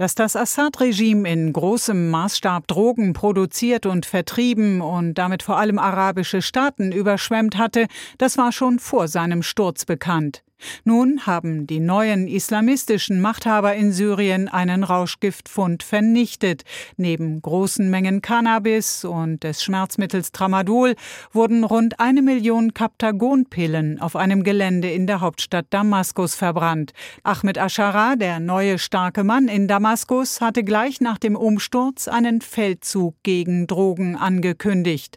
Dass das Assad-Regime in großem Maßstab Drogen produziert und vertrieben und damit vor allem arabische Staaten überschwemmt hatte, das war schon vor seinem Sturz bekannt. Nun haben die neuen islamistischen Machthaber in Syrien einen Rauschgiftfund vernichtet. Neben großen Mengen Cannabis und des Schmerzmittels Tramadol wurden rund 1 Million Captagon-Pillen auf einem Gelände in der Hauptstadt Damaskus verbrannt. Ahmed Aschara, der neue starke Mann in Damaskus, hatte gleich nach dem Umsturz einen Feldzug gegen Drogen angekündigt.